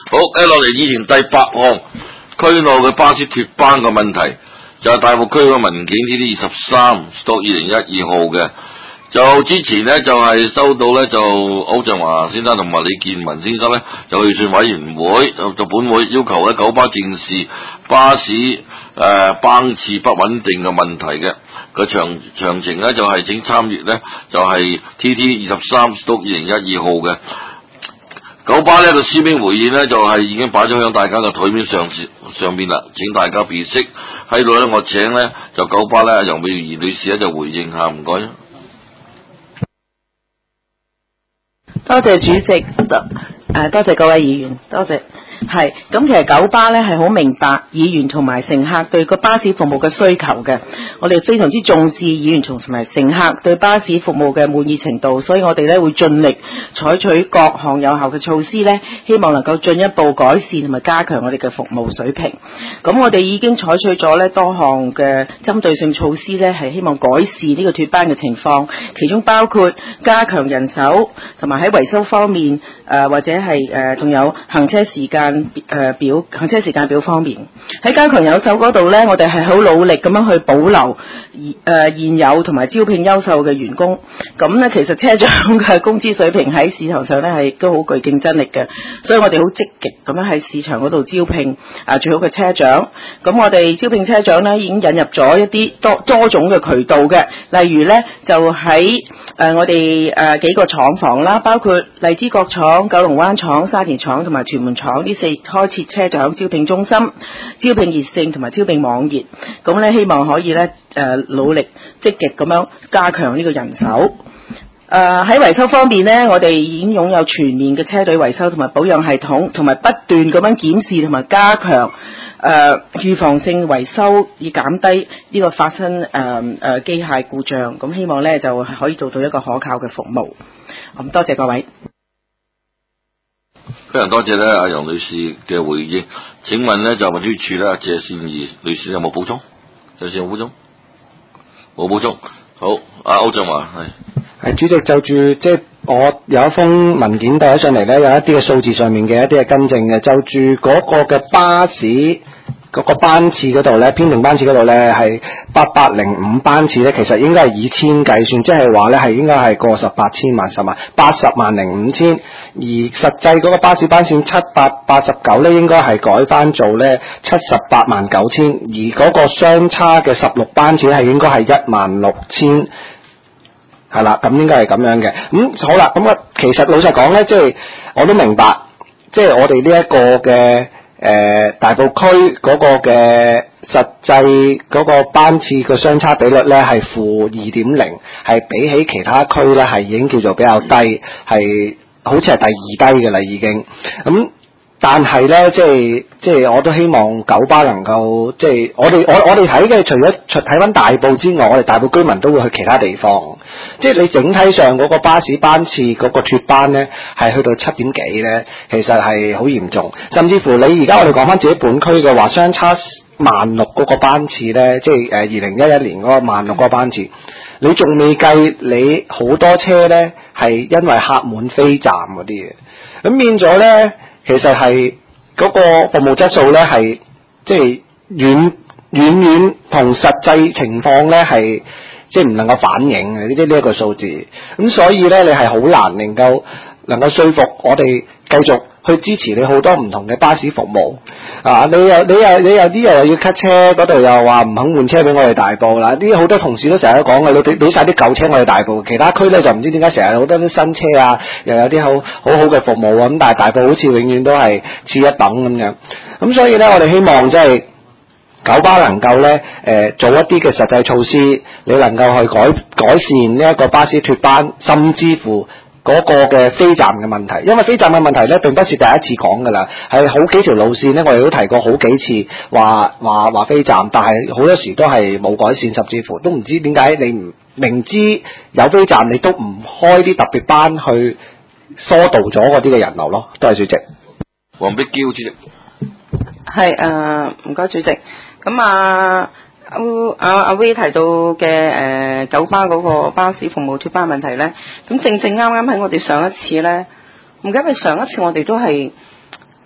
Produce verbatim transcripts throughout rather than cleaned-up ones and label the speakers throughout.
Speaker 1: 好，一落嚟以前第八項區內嘅巴士脫班嘅問題，就係、是、大埔區嘅文件 T D 二十三到二零一二號嘅。就之前呢，就係、是、收到呢，就歐振華先生同埋李建文先生呢，就預算委員會就就本會要求呢九巴正視巴士誒、呃、班次不穩定嘅問題嘅。個詳詳情呢，就係、是、請參閱呢，就係、是、T T 二十三到二零一二號嘅。九巴呢個書面回應呢，就係、是、已經擺咗喺大家嘅台面上上邊啦，請大家辨識。喺度呢，我請呢，就九巴呢，楊美儀女士呢，就回應下，唔該。
Speaker 2: 多謝主席，多誒多謝各位議員，多謝。係咁，其實九巴咧係好明白議員同埋乘客對個巴士服務嘅需求嘅，我哋非常之重視議員同埋乘客對巴士服務嘅滿意程度，所以我哋咧會盡力採取各項有效嘅措施咧，希望能夠進一步改善同埋加強我哋嘅服務水平。咁我哋已經採取咗咧多項嘅針對性措施咧，係希望改善呢個脫班嘅情況，其中包括加強人手，同埋喺維修方面誒、呃、或者係誒仲有行車時間。誒、呃、表行車時間表方面，喺加強有手嗰度呢，我哋係好努力咁樣去保留誒、呃、現有同埋招聘優秀嘅員工。咁呢，其實車長嘅工資水平喺市場上呢係都好具競爭力嘅，所以我哋好積極咁樣喺市場嗰度招聘啊、呃、最好嘅車長。咁我哋招聘車長呢已經引入咗一啲多多種嘅渠道嘅，例如呢，就喺誒、呃、我哋誒、呃、幾個廠房啦，包括荔枝角廠、九龍灣廠、沙田廠同埋屯門廠呢四開設車長招聘中心、招聘熱線同埋招聘網頁，咁咧希望可以咧誒、呃、努力積極咁樣加強呢個人手。誒喺維修方面咧，我哋已經擁有全面嘅車隊維修同埋保養系統，同埋不斷咁樣檢視同埋加強誒預防性維修，以減低呢個發生誒誒機械故障。咁希望咧就可以做到一個可靠嘅服務。咁多謝各位。
Speaker 1: 非常多謝咧，阿楊女士嘅回應。請問咧就運輸署咧，謝善儀女士有冇補充？謝善有冇補充？冇補充。好，阿歐振華係。
Speaker 3: 係主席，就住即係我有一封文件帶咗上嚟咧，有一啲嘅數字上面嘅一啲嘅更正嘅，就住嗰個嘅巴士。嗰個班次嗰度咧，編定班次嗰度咧係八百零五班次咧，其實應該係以千計算，即係話咧係應該係過十八千萬十萬八十萬零五千，而實際嗰個巴士班線七百八十九咧，應該係改翻做咧七十八萬九千，而嗰個相差嘅十六班次係應該係一萬六千，係啦，咁應該係咁樣嘅。咁、嗯、好啦，咁啊，其實老實講咧，即係我都明白，即係我哋呢一個嘅。誒、呃、大埔區嗰個嘅實際嗰個班次嘅相差比率咧係負二點零，係比起其他區咧係已經叫做比較低，係好似係第二低嘅啦已經。咁、嗯、但係咧，即係即係我都希望九巴能夠即係我哋我我哋睇嘅，除咗睇翻大埔之外，我哋大埔居民都會去其他地方。即係你整體上嗰個巴士班次嗰個脫班咧，係去到七點幾咧，其實係好嚴重。甚至乎你而家我哋講翻自己本區嘅話，相差萬六嗰個班次咧，即係誒二零一一年嗰個萬六個班次，你仲未計你好多車咧係因為客滿飛站嗰啲嘅，咁變咗咧，其實係嗰個服務質素咧係即係遠遠遠同實際情況咧係。即係唔能夠反映嘅呢啲呢一個數字，咁所以咧你係好難能夠能夠說服我哋繼續去支持你好多唔同嘅巴士服務啊！你又你又你有啲又要 cut 車，嗰度又話唔肯換車俾我哋大埔啦！啲好多同事都成日都講嘅，你俾俾曬啲舊車我哋大埔，其他區咧就唔知點解成日好多啲新車啊，又有啲好好好嘅服務啊，咁但係大埔好似永遠都係次一等咁樣，咁所以咧我哋希望即係。九巴能夠咧，誒、呃、做一啲嘅實際措施，你能夠去改改善呢一個巴士脫班，甚至乎嗰個嘅飛站嘅問題。因為飛站嘅問題咧，並不是第一次講㗎啦，係好幾條路線咧，我哋都提過好幾次話話話飛站，但係好多時都係冇改善，甚至乎都唔知點解你唔明知有飛站，你都唔開啲特別班去疏導咗嗰啲嘅人流咯。多謝主席。
Speaker 1: 黃碧嬌主席。
Speaker 2: 係誒，唔該主席。咁啊，阿阿 V 提到嘅誒、呃、九巴嗰個巴士服務脫班問題咧，咁正正啱啱喺我哋上一次咧，唔記得係上一次我哋都係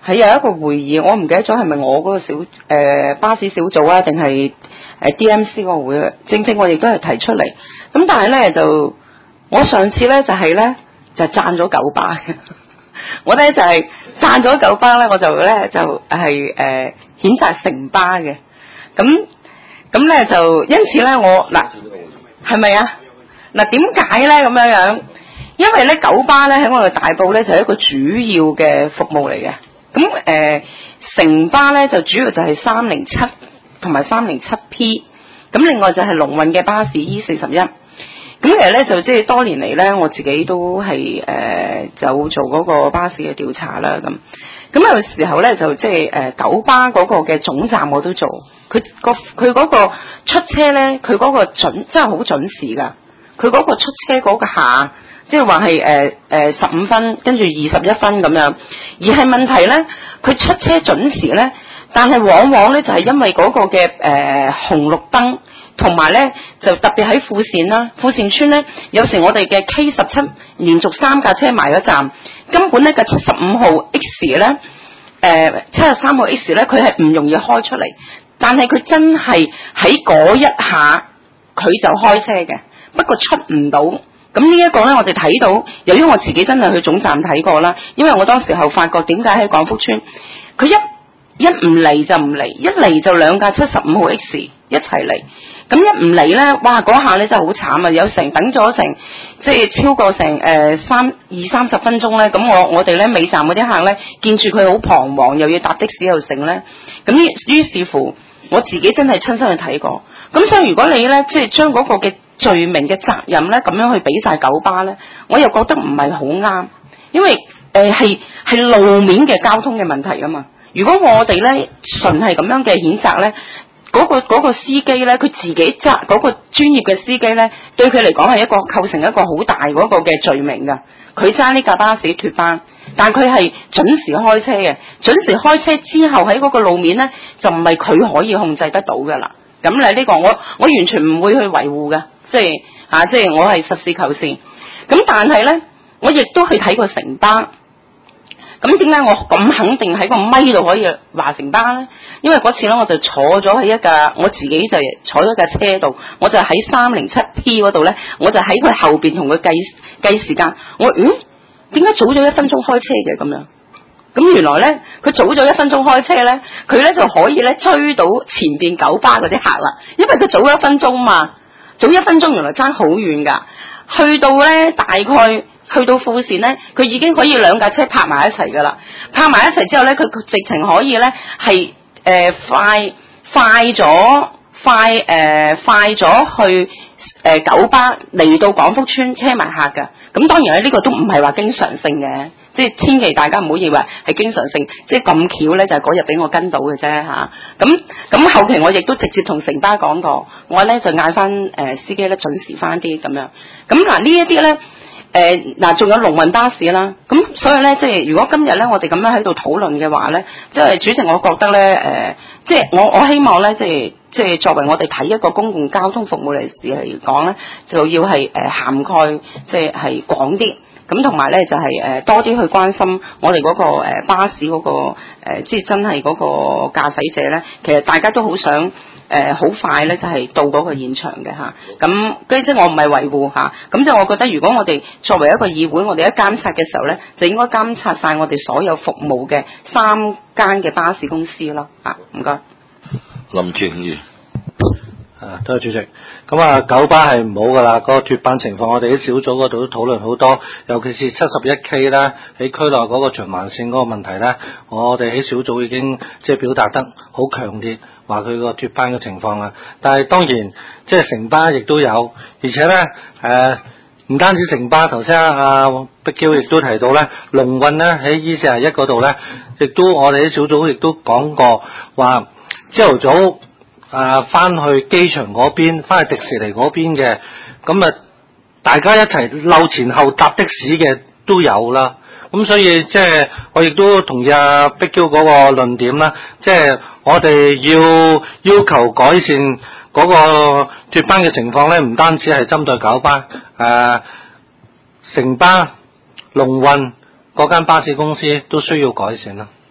Speaker 2: 係有一個會議，我唔記得咗係咪我嗰個小誒、呃、巴士小組啊，定係誒 D M C 嗰個會啊？正正我亦都係提出嚟，咁但係咧就我上次咧就係、是、咧就讚咗九巴嘅，我咧就係讚咗九巴咧，我就咧就係、是、誒、呃、譴責城巴嘅，咁咁咧就因此咧我嗱係咪啊？嗱點解咧咁樣樣？因為咧九巴咧喺我哋大埔咧就係一個主要嘅服務嚟嘅。咁誒城巴咧就主要就係三零七同埋三零七 P， 咁另外就係龍運嘅巴士 E 四十一。咁其實咧就即係多年嚟咧，我自己都係誒、呃、就做嗰個巴士嘅調查啦。咁咁有時候咧就即係誒九巴嗰個嘅總站我都做，佢個佢嗰個出車咧，佢嗰個準真係好準時㗎。佢嗰個出車嗰個下。即係話係誒誒十五分，跟住二十一分咁樣，而係問題咧，佢出車準時咧，但係往往咧就係、是、因為嗰個嘅誒、呃、紅綠燈，同埋咧就特別喺富線啦，富線村咧，有時我哋嘅 K 十七連續三架車埋咗站，根本呢架七十五號 X 咧，誒七十三號 X 咧，佢係唔容易開出嚟，但係佢真係喺嗰一下佢就開車嘅，不過出唔到。咁呢一個咧，我哋睇到，由於我自己真係去總站睇過啦，因為我當時候發覺點解喺廣福村，佢一一唔嚟就唔嚟，一嚟就兩架七十五號 X 一齊嚟，咁一唔嚟咧，哇嗰下咧真係好慘啊！有成等咗成即係超過成誒、呃、三二三十分鐘咧，咁我我哋咧尾站嗰啲客咧見住佢好彷徨，又要搭的士又成咧，咁於是乎我自己真係親身去睇過，咁所以如果你咧即係將嗰個嘅罪名嘅責任咧，咁樣去俾晒九巴咧，我又覺得唔係好啱，因為誒係係路面嘅交通嘅問題啊嘛。如果我哋咧純係咁樣嘅譴責咧，嗰、嗰個、嗰個司機咧，佢自己揸嗰個專業嘅司機咧，對佢嚟講係一個構成一個好大嗰個嘅罪名噶。佢揸呢架巴士脫班，但佢係準時開車嘅，準時開車之後喺嗰個路面咧，就唔係佢可以控制得到噶啦。咁咧呢個我我完全唔會去維護嘅。即係啊！即係我係實事求是，咁但係咧，我亦都去睇過城巴。咁點解我咁肯定喺個咪度可以話城巴咧？因為嗰次咧，我就坐咗喺一架，我自己就坐咗架車度，我就喺三零七 P 嗰度咧，我就喺佢後邊同佢計計時間。我嗯，點解早咗一分鐘開車嘅咁樣？咁原來咧，佢早咗一分鐘開車咧，佢咧就可以咧追到前邊九巴嗰啲客啦，因為佢早一分鐘嘛。早一分鐘原來爭好遠㗎，去到咧大概去到富線咧，佢已經可以兩架車泊埋一齊㗎啦。泊埋一齊之後咧，佢直情可以咧係誒快快咗快誒、呃、快咗去誒、呃、九巴嚟到廣福村車埋客㗎。咁當然咧呢、呢個都唔係話經常性嘅。即係千祈大家唔好以為係經常性，即係咁巧咧就係嗰日俾我跟到嘅啫嚇。咁、啊、咁後期我亦都直接同城巴講過，我咧就嗌翻誒司機咧準時翻啲咁樣。咁嗱、啊、呢一啲咧誒嗱仲有龍運巴士啦。咁所以咧即係如果今日咧我哋咁樣喺度討論嘅話咧，即係主席我覺得咧誒、呃，即係我我希望咧即係即係作為我哋睇一個公共交通服務嚟嚟講咧，就要係誒、呃、涵蓋即係係廣啲。咁同埋咧就係、是、誒、呃、多啲去關心我哋嗰、那個、呃、巴士嗰、那個、呃、即係真係嗰個駕駛者咧，其實大家都好想誒好、呃、快咧就係、是、到嗰個現場嘅嚇。咁跟住即係我唔係維護嚇，咁即係我覺得如果我哋作為一個議會，我哋一監察嘅時候咧，就應該監察晒我哋所有服務嘅三間嘅巴士公司咯嚇。唔該。
Speaker 1: 林健儀。
Speaker 3: 啊，多謝主席。咁啊，九巴係唔好噶啦，嗰、那個脫班情況，我哋喺小組嗰度都討論好多，尤其是七十一 K 啦，喺區內嗰個循環線嗰個問題咧，我哋喺小組已經即係表達得好強烈，話佢個脫班嘅情況啊。但係當然，即係城巴亦都有，而且咧誒，唔單止城巴，頭先阿碧嬌亦都提到咧，龍運咧喺 E 四十一嗰度咧，亦都我哋喺小組亦都講過，話朝頭早。啊！翻去機場嗰邊，翻去迪士尼嗰邊嘅，咁啊，大家一齊溜前後搭的士嘅都有啦。咁所以即係我亦都同意阿碧嬌嗰個論點啦，即係我哋要要求改善嗰個脫班嘅情況咧，唔單止係針對九巴，誒城巴、龍運嗰間巴士公司都需要改善啦。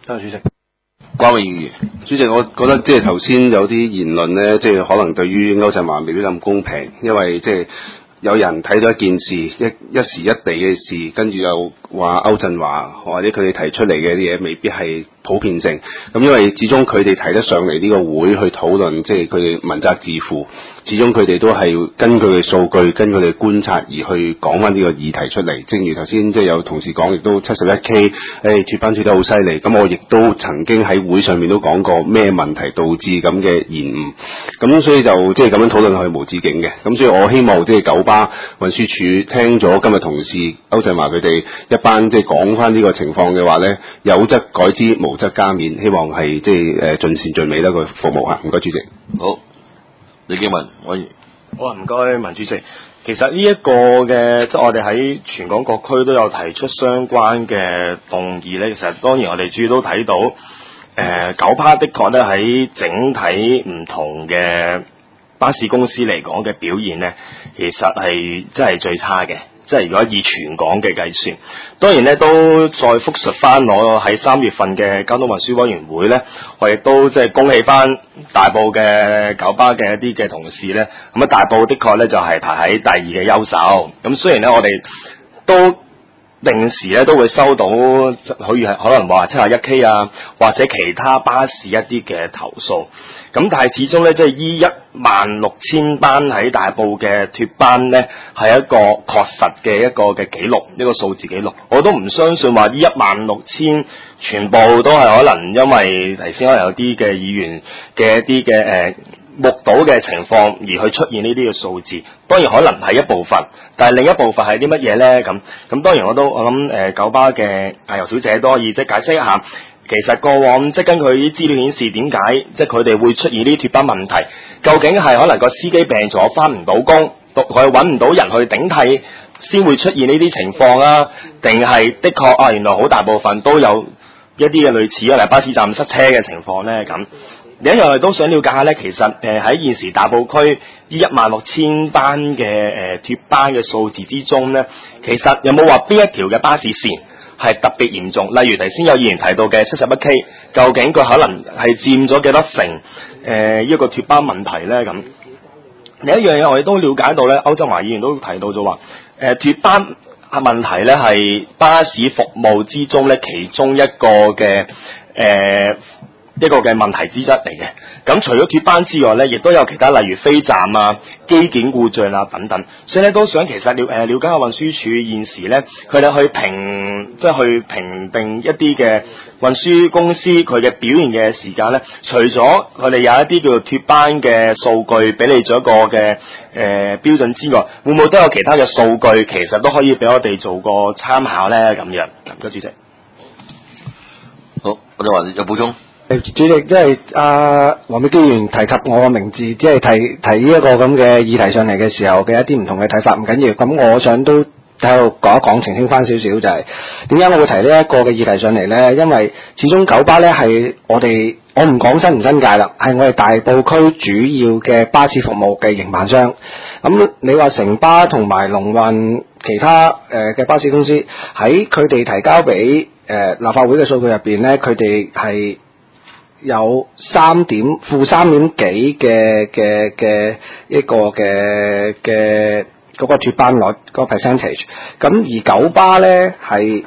Speaker 4: 多謝主席。
Speaker 1: 關永議員，
Speaker 4: 主席，我覺得即係頭先有啲言論咧，即係可能對於歐振華未必咁公平，因為即係有人睇咗一件事，一一時一地嘅事，跟住又話歐振華或者佢哋提出嚟嘅啲嘢未必係普遍性。咁因為始終佢哋提得上嚟呢個會去討論，即係佢哋問責自負，始終佢哋都係根據佢數據、根據佢哋觀察而去講翻呢個議題出嚟。正如頭先即係有同事講，亦都七十一 K， 誒脫班脫得好犀利。咁我亦都曾經喺會上面都講過咩問題導致咁嘅延誤。咁所以就即係咁樣討論係無止境嘅。咁所以我希望即係九巴運輸署聽咗今日同事歐振華佢哋一班即係講翻呢個情況嘅話咧，有則改之，無則加勉。希望係即係誒盡善盡美啦個服務嚇。唔該主席。
Speaker 1: 好，李經文，我
Speaker 5: 好啊，唔該，文主席。其實呢一個嘅，即係我哋喺全港各區都有提出相關嘅動議咧。其實當然我哋主要都睇到，誒、呃、九巴的確咧喺整體唔同嘅巴士公司嚟講嘅表現咧，其實係真係最差嘅。即係如果以全港嘅計算，當然咧都再複述翻我喺三月份嘅交通運輸委員會咧，我亦都即係恭喜翻大埔嘅九巴嘅一啲嘅同事咧。咁啊，大埔的確咧就係排喺第二嘅優秀。咁雖然咧我哋都定時咧都會收到，可以係可能話七十一 K 啊，或者其他巴士一啲嘅投訴。咁但係始終咧，即係依一萬六千班喺大埔嘅脫班咧，係一個確實嘅一個嘅記錄，一個數字記錄。我都唔相信話呢一萬六千全部都係可能因為頭先可能有啲嘅議員嘅一啲嘅誒目睹嘅情況而去出現呢啲嘅數字。當然可能係一部分，但係另一部分係啲乜嘢咧？咁咁當然我都我諗誒九巴嘅阿游小姐都可以即係解釋一下。其實過往即係根據啲資料顯示，點解即係佢哋會出現呢啲脫班問題？究竟係可能個司機病咗翻唔到工，佢揾唔到人去頂替，先會出現呢啲情況啊？定係的確啊？原來好大部分都有一啲嘅類似啊，例如巴士站塞車嘅情況咧咁。另一樣我哋都想了解下咧，其實誒喺、呃、現時大埔區呢一萬六千班嘅誒脫班嘅數字之中咧，其實有冇話邊一條嘅巴士線係特別嚴重？例如頭先有議員提到嘅七十一 K， 究竟佢可能係佔咗幾多成？誒、呃、一個脫班問題咧咁。另一樣嘢我哋都了解到咧，歐振華議員都提到咗話，誒脫班問題咧係巴士服務之中咧其中一個嘅誒。呃一個嘅問題之一嚟嘅，咁除咗脫班之外咧，亦都有其他例如飛站啊、機件故障啊等等，所以咧都想其實了誒、呃、了解下運輸署現時咧，佢哋去評即係去評定一啲嘅運輸公司佢嘅表現嘅時間咧，除咗佢哋有一啲叫做脫班嘅數據俾你做一個嘅誒、呃、標準之外，會唔會都有其他嘅數據其實都可以俾我哋做個參考咧？咁樣，唔該主席。
Speaker 1: 好，我哋話有補充。
Speaker 3: 主席，即係阿黃美基議員提及我個名字，即係提提呢一個咁嘅議題上嚟嘅時候嘅一啲唔同嘅睇法，唔緊要。咁我想都喺度講一講，澄清翻少少，就係點解我會提呢一個嘅議題上嚟咧？因為始終九巴咧係我哋，我唔講新唔新界啦，係我哋大埔區主要嘅巴士服務嘅營辦商。咁你話城巴同埋龍運其他誒嘅、呃、巴士公司喺佢哋提交俾誒、呃、立法會嘅數據入邊咧，佢哋係有三點負三點幾嘅嘅嘅一個嘅嘅嗰個脫班率嗰個 percentage， 咁而九巴咧係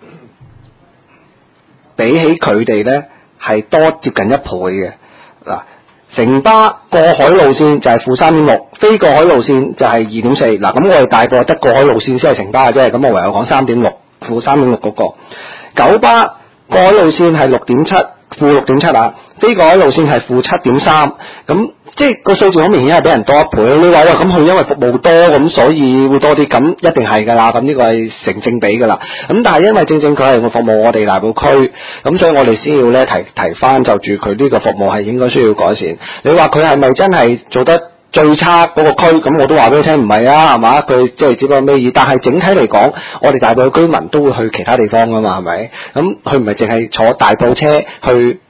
Speaker 3: 比起佢哋咧係多接近一倍嘅。嗱，城巴過海路線就係負三點六，非過海路線就係二點四。嗱，咁我哋大部得過海路線先係城巴嘅啫，咁我唯有講三點六，負三點六嗰個。九巴過海路線係六點七。負六點七啊，非過海路線係負七點三，咁即係個數字好明顯係比人多一倍。你話喂，咁佢因為服務多咁，所以會多啲，咁一定係㗎啦。咁呢個係成正比㗎啦。咁但係因為正正佢係會服務我哋大埔區，咁所以我哋先要咧提提翻就住佢呢個服務係應該需要改善。你話佢係咪真係做得最差嗰個區？咁我都話俾你聽唔係啊，係嘛？佢即係只不過咩意？但係整體嚟講，我哋大埔嘅居民都會去其他地方㗎嘛，係咪？咁佢唔係淨係坐大埔車去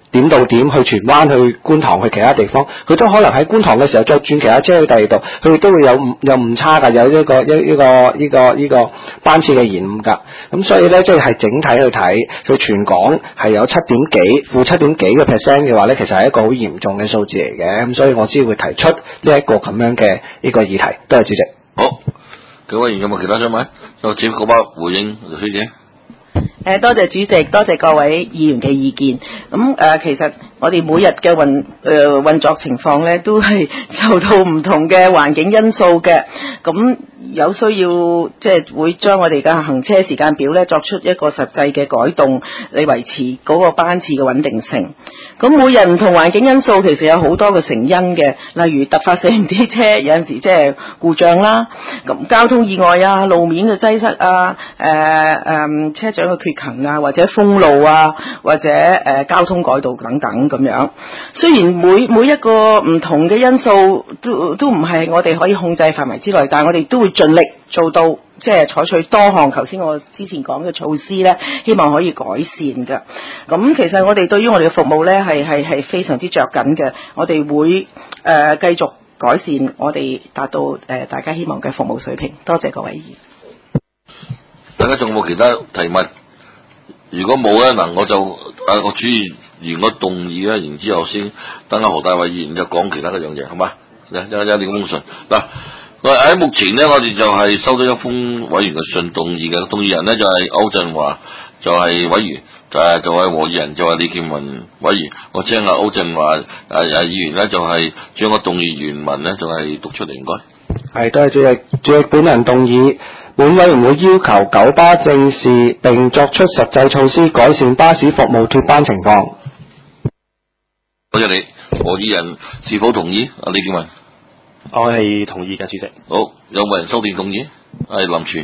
Speaker 3: 點到點去荃灣、去觀塘、去其他地方，佢都可能喺觀塘嘅時候再轉其他車去第二度，佢哋都會有誤有誤差㗎，有一個一一個呢個呢個班次嘅延誤㗎。咁所以咧，即係係整體去睇，佢全港係有七點幾負七點幾嘅 percent 嘅話咧，其實係一個好嚴重嘅數字嚟嘅。咁所以我先會提出呢一個咁樣嘅呢個議題。多謝主席。
Speaker 1: 好，各位議員有冇其他想問？就請嗰班回應虛姐。
Speaker 2: 誒，多謝主席，多謝各位議員嘅意見。咁誒、呃，其實我哋每日嘅運誒運作情況咧，都係受到唔同嘅環境因素嘅。咁有需要即係會將我哋嘅行車時間表咧作出一個實際嘅改動，嚟維持嗰個班次嘅穩定性。咁每日唔同環境因素其實有好多嘅成因嘅，例如突發性啲車有陣時即係故障啦，咁交通意外啊、路面嘅擠塞啊、誒、呃、誒車長嘅缺勤啊，或者封路啊，或者誒、呃、交通改道等等咁樣。雖然每每一個唔同嘅因素都都唔係我哋可以控制範圍之內，但係我哋都會盡力做到。即係採取多項頭先我之前講嘅措施咧，希望可以改善嘅。咁其實我哋對於我哋嘅服務咧係係係非常之着緊嘅。我哋會誒、呃、繼續改善我哋達到誒、呃、大家希望嘅服務水平。多謝各位議員。
Speaker 1: 大家仲有冇其他提問？如果冇咧，嗱我就啊個主議員個動議咧，然之後先等阿何大偉議員就講其他嗰樣嘢，好嘛？有有有啲公信嗱。喺目前咧，我哋就係收到一封委員嘅信，動議嘅動議人咧就係歐振華，就係、是、委員，就係就係和議人，就係李建文委員。我請阿歐振華誒誒議員咧就係將個動議原文咧就係讀出嚟，唔該。
Speaker 3: 係，多謝主席。主席本人動議，本委員會要求九巴正視並作出實際措施，改善巴士服務脫班情況。
Speaker 1: 多謝你，和議人是否同意？阿李建文。
Speaker 5: 我係同意嘅，主席。
Speaker 1: 好，有冇人修訂動議？係林全。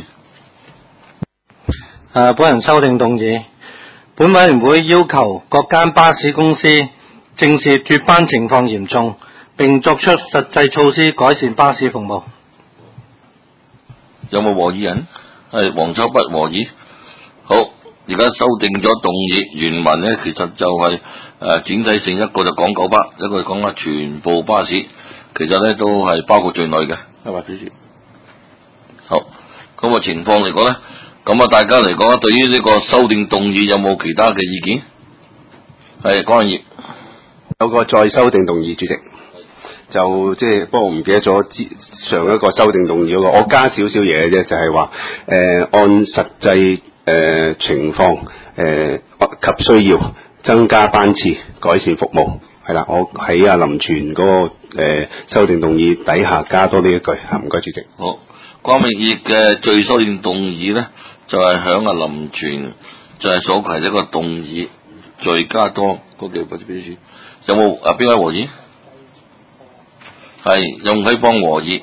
Speaker 6: 誒，本人修訂動議，本委員會要求各間巴士公司正視脫班情況嚴重，並作出實際措施改善巴士服務。
Speaker 1: 有冇和議人？係黃秋北和議。好，而家修訂咗動議原文咧，其實就係、是、誒、呃、整體性，一個就講九巴，一個就講下全部巴士。其實咧都係包括在內嘅，係咪主席？好，咁個情況嚟講咧，咁啊大家嚟講，對於呢個修訂動議有冇其他嘅意見？係關業
Speaker 4: 有個再修訂動議，主席就即係，不過我唔記得咗之上一個修訂動議嗰、那個，我加少少嘢嘅啫，就係話誒按實際誒、呃、情況誒、呃、及需要增加班次，改善服務。係啦，我喺阿林全嗰、那個誒、呃、修訂動議底下加多呢一句，嚇唔該主席。
Speaker 1: 好，關明業嘅最修訂動議咧，就係響阿林全就係所提一個動議，再加多嗰幾個標書。有冇啊？邊位和議？係用喺幫和議。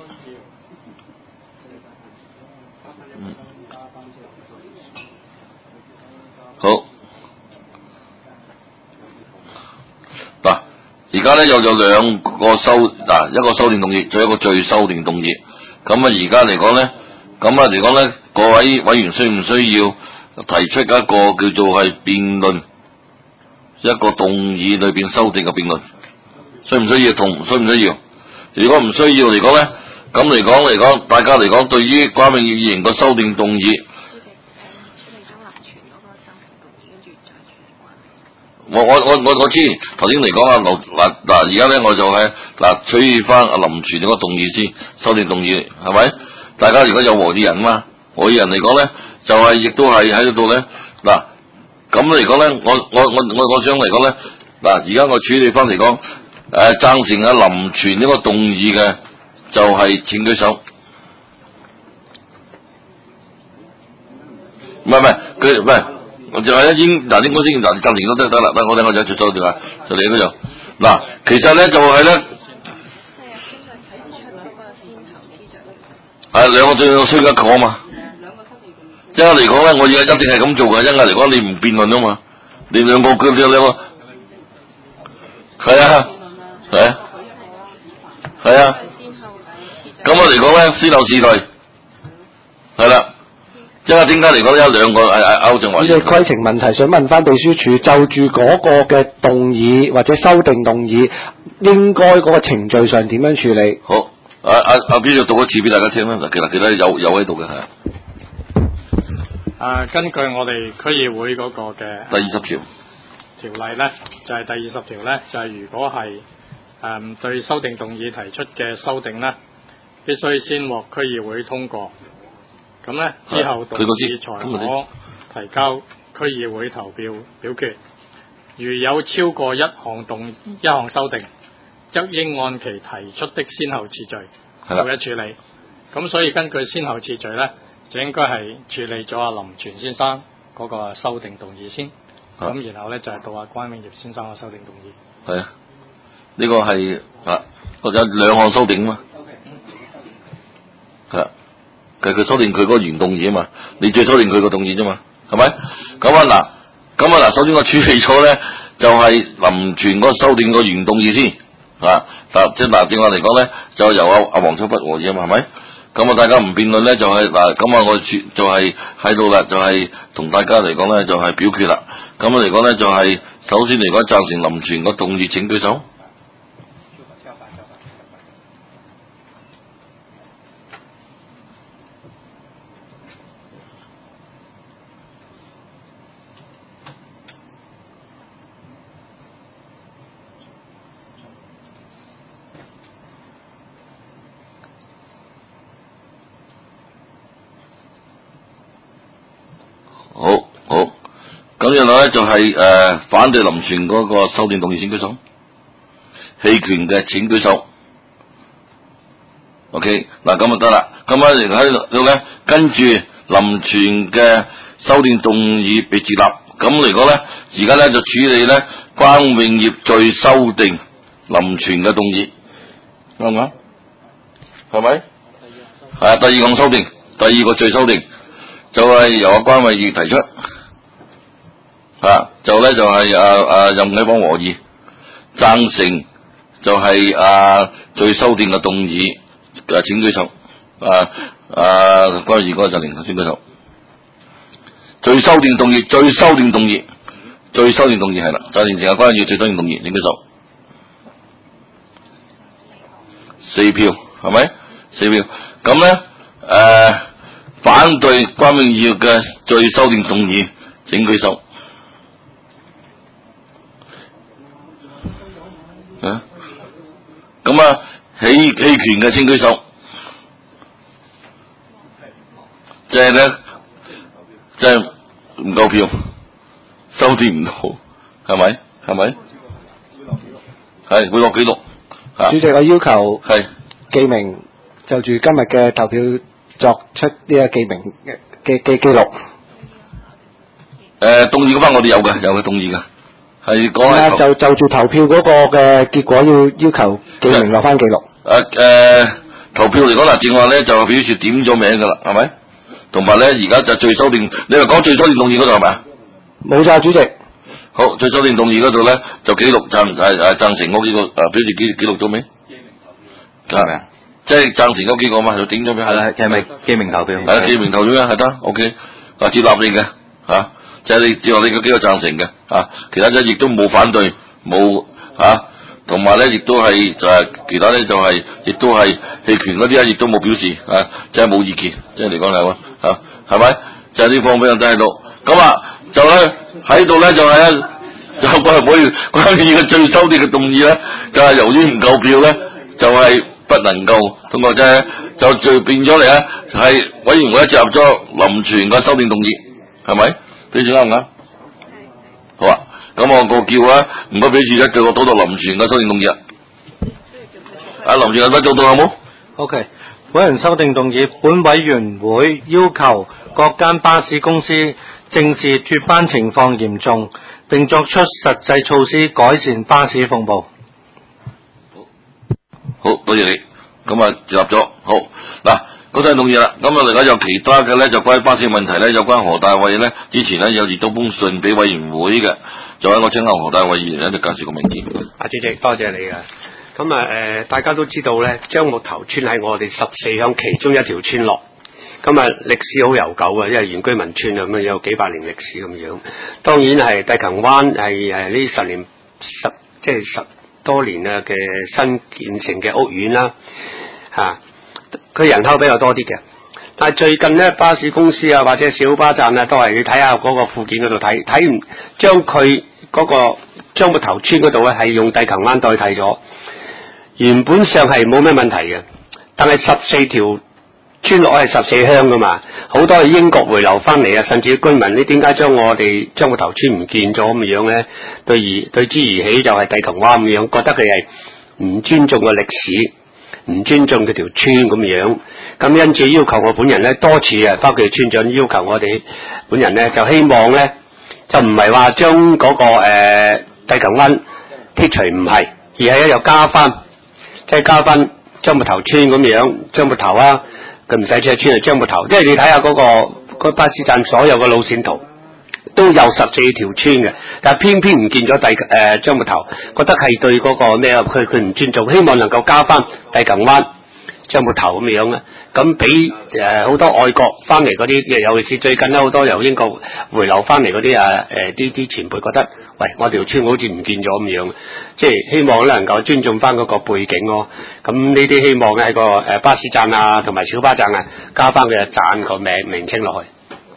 Speaker 1: 嗯。好。嗱。而家咧又有兩個修嗱，一個修訂動議，仲有一個最修訂動議。咁啊，而家嚟講咧，咁啊嚟講咧，各位委員需唔需要提出一個叫做係辯論，一個動議裏邊修訂嘅辯論，需唔需要同需唔需要？如果唔需要嚟講咧，咁嚟講嚟講，大家嚟講對於關永業議員個修訂動議。我我我我我知，頭先嚟講啊，嗱嗱而家咧我就係、是、嗱取翻阿林全嗰個動議先，修訂動議係咪？大家如果有和議人嘛，和議人嚟講咧，就係、是、亦都係喺度咧。嗱咁嚟講咧，我我我我我想嚟講咧，嗱而家我處理翻嚟講，誒、呃、贊成阿林全呢個動議嘅，就係、是、請舉手。唔係唔係，佢唔係。我就係已經嗱，應該先嗱，暫停都得得啦，得我哋我就做咗條就你嗰度嗱，其實咧就係、是、咧，係兩個最有需要一個啊嘛。一嚟講咧，我而家一定係咁做嘅，一嚟講你唔辯論啊嘛，你兩個佢兩兩個，係啊，係啊，係啊，咁我嚟講咧，先後次序，係啦。 即係點解嚟講有兩個誒誒歐正華？
Speaker 3: 呢個規程問題，想問翻秘書處，就住嗰個嘅動議或者修訂動議，應該嗰個程序上點樣處理？
Speaker 1: 好，阿阿阿邊就讀一次俾大家聽啦。嗱，其實其實有有喺度嘅係。
Speaker 6: 啊，根據我哋區議會嗰個嘅
Speaker 1: 第二十條
Speaker 6: 條例咧，就係、是、第二十條咧，就係、是、如果係誒、嗯、對修訂動議提出嘅修訂咧，必須先獲區議會通過。咁咧之後動議才可提交區議會投票表決。如有超過一項動一項修訂，則應按其提出的先後次序逐一處理。咁所以根據先後次序咧，就應該係處理咗阿林全先生嗰個修訂動議先。咁然後咧就係、是、到阿關永業先生嘅修訂動議。
Speaker 1: 係啊，呢、這個係啊，或者兩項修訂啊嘛。係啊。佢佢修訂佢嗰個原動議啊嘛，你最修訂佢個動議啫嘛，係咪？咁啊嗱，咁啊嗱，首先我處理咗咧，就係、是、林全嗰個修訂個原動議先，啊，嗱即係嗱，正話嚟講咧，就由阿阿黃秋北和議啊嘛，係咪？咁啊，大家唔辯論咧，就係、是、嗱，咁啊，我處就係喺度啦，就係、是、同大家嚟講咧，就係、是、表決啦。咁啊嚟講咧，就係、是、首先嚟講贊成林全個動議，請舉手。好好，咁然後咧就係、是、誒、呃、反對林全嗰個修訂動議，請舉手。棄權嘅請舉手。OK， 嗱咁就得啦。咁啊喺度咧，跟住林全嘅修訂動議被接納，咁嚟講咧，而家咧就處理咧關永業再修訂林全嘅動議，啱唔啱？係咪？係啊，第二項修訂，第二個再修訂。就係由阿關永業提出，啊，就咧就係阿阿任啟邦和議贊成，就係阿最修訂嘅動議，啊請舉手，啊啊關永業嗰個就零頭先舉手，最修訂動議，最修訂動議，最修訂動議係啦，就連成阿關永業最修訂動議，請舉手，四票係咪？四票，咁咧誒。反對關永業嘅再修訂動議，請舉手。啊，咁啊，棄棄權嘅請舉手。即係咧，即係唔夠票，修訂唔到，係咪？係咪？係會落記錄。
Speaker 3: 主席，我要求
Speaker 1: 係
Speaker 3: 記名就住今日嘅投票。作出呢個記名嘅嘅記錄。誒、
Speaker 1: 呃，動議嗰班我哋有嘅，有嘅動議嘅，係講係
Speaker 3: 就就住投票嗰個嘅結果要要求記名落翻記錄。
Speaker 1: 誒誒、呃，投票嚟講嗱，正話咧就表示點咗名噶啦，係咪？同埋咧而家就最修訂，你話講最修訂動議嗰度係咪啊？
Speaker 3: 冇錯，主席。
Speaker 1: 好，最修訂動議嗰度咧就記錄贊誒誒贊成嗰幾個誒、呃、表示記記錄咗未？記名投票。係咪啊？即係贊成嗰幾個嘛，就點咗名係啦，係咪記名投票？係啊，記名投票啊，係得 ，OK，啊接納你嘅嚇，即係你只話你嗰幾個贊成嘅啊，其他咧亦都冇反對，冇嚇，同埋咧亦都係就係、是、其他咧就係、是、亦都係棄權嗰啲咧，亦都冇表示啊，即係冇意見，即係嚟講係喎嚇，係咪？就係呢方面人都喺度，咁啊就咧喺度咧就係、是、咧就關於關於嘅最修訂嘅動議咧，就係、是、由於唔夠票咧，就係、是。不能夠通過啫，就就變咗嚟咧，係委員會接納咗林全嘅修訂動議，係咪？表示啱唔啱？好啊，咁我個叫啊，唔該表示咧，叫我倒到林全嘅修訂動議啊。阿林全有得做到好冇
Speaker 6: ？OK， 委員修訂動議，本委員會要求各間巴士公司正視脫班情況嚴重，並作出實際措施改善巴士服務。
Speaker 1: 好多謝你，咁啊接納咗。好嗱，嗰陣動議啦，咁啊嚟講有其他嘅咧，就關於巴士問題咧，有關何大偉咧，之前咧有熱到封信俾委員會嘅，就喺我請阿何大偉議員咧就介紹個文件。
Speaker 7: 啊，主席多謝你啊。咁啊誒，大家都知道咧，樟木頭村係我哋十四鄉其中一條村落。 咁啊歷史好悠久嘅，因為原居民村啊咁啊有幾百年歷史咁樣。當然係帝琴灣係誒呢十年十即係十多年啊嘅新建成嘅屋苑啦，嚇佢人口比較多啲嘅。但係最近咧巴士公司啊或者小巴站啊都係你睇下嗰個附件嗰度睇睇唔將佢嗰個樟木頭村嗰度咧係用帝琴灣代替咗，原本上係冇咩問題嘅，但係十四條村落係十四鄉噶嘛，好多係英國回流翻嚟啊，甚至居民你點解將我哋樟木頭村唔見咗咁樣咧？對而對之而起就係帝琴灣咁樣，覺得佢係唔尊重個歷史，唔尊重佢條村咁樣。咁因此要求我本人咧多次啊，包括村長要求我哋本人咧，就希望咧就唔係話將嗰個誒帝琴灣剔除，唔係，而係咧又加翻，即係加翻樟木頭村咁樣，樟木頭啊，佢唔使車村係樟木頭，即係你睇下嗰個嗰巴士站所有嘅路線圖都有十四條村嘅，但係偏偏唔見咗帝誒樟木頭，覺得係對嗰個咩啊，佢佢唔尊重，希望能夠加翻帝琴灣樟木頭咁樣啊，咁俾誒好多外國翻嚟嗰啲，尤其是最近咧好多由英國回流翻嚟嗰啲啊誒啲啲前輩覺得，喂我條村好似唔見咗咁樣，即係希望咧能夠尊重翻嗰個背景咯。咁呢啲希望喺個誒巴士站啊同埋小巴站啊加翻佢嘅站個名名稱落去。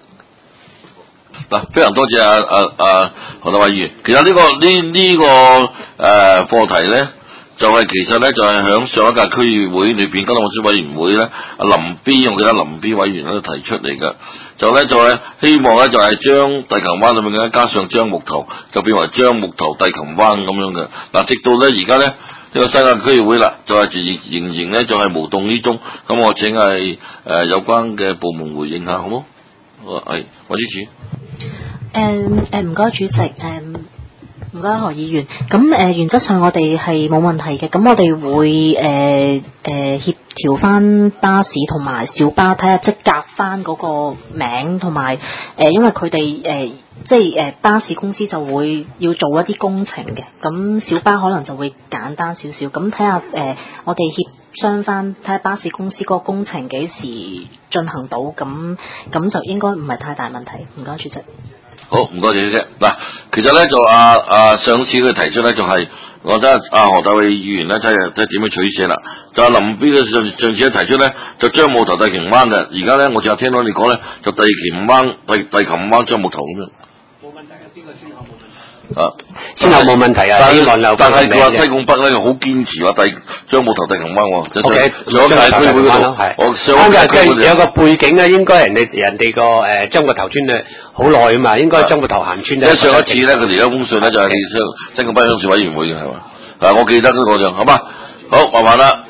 Speaker 1: 嗱，非常多謝啊啊啊何大偉議員。其實呢、這個呢呢、這個誒、呃、課題咧。就係其實咧，就係、是、響上一屆區議會裏邊，交通運輸委員會咧，阿林 B， 我記得林 B 委員咧提出嚟嘅，就咧就係希望咧就係將帝琴灣裏面嘅加上樟木頭，就變為樟木頭帝琴灣咁樣嘅。嗱，直到咧而家咧呢、這個新界區議會啦，就係、是、仍然咧就係、是、無動於衷。咁我請係誒、呃、有關嘅部門回應下，好冇？係，我支持。
Speaker 8: 誒誒，唔該主席誒。Um唔該何議員，咁誒、呃、原則上我哋係冇問題嘅，咁我哋會誒誒、呃呃、協調翻巴士同埋小巴，睇下即係夾翻嗰個名同埋誒，因為佢哋誒即係誒、呃、巴士公司就會要做一啲工程嘅，咁小巴可能就會簡單少少，咁睇下誒我哋協商翻，睇下巴士公司嗰個工程幾時進行到，咁咁就應該唔係太大問題。唔該主席。
Speaker 1: 好，唔該謝啫。嗱，其實咧就啊啊上次佢提出咧就係、是，我覺得阿何大偉議員咧睇下睇點樣取捨啦。就阿林 B 嘅上上次提出咧，就樟木頭帝琴灣嘅，而家咧我就聽到你講咧，就帝琴灣帝帝琴灣樟木頭咁樣。冇問題啊，邊個先後冇問題？啊，
Speaker 7: 先後冇問題啊，希望
Speaker 1: 但係佢話西貢北咧好堅持話帝樟木頭帝琴灣喎。
Speaker 7: O K，
Speaker 1: 上屆區會嗰度係，我上屆區
Speaker 7: 有個背景咧，應該人哋人哋個誒樟木頭村咧好耐啊嘛，應該樟木頭行村咧。
Speaker 1: 即係上一次咧，佢哋有封信咧就係你西貢北鄉事委員會嘅係嘛？啊，我記得嗰個就好嘛，好麻煩啦。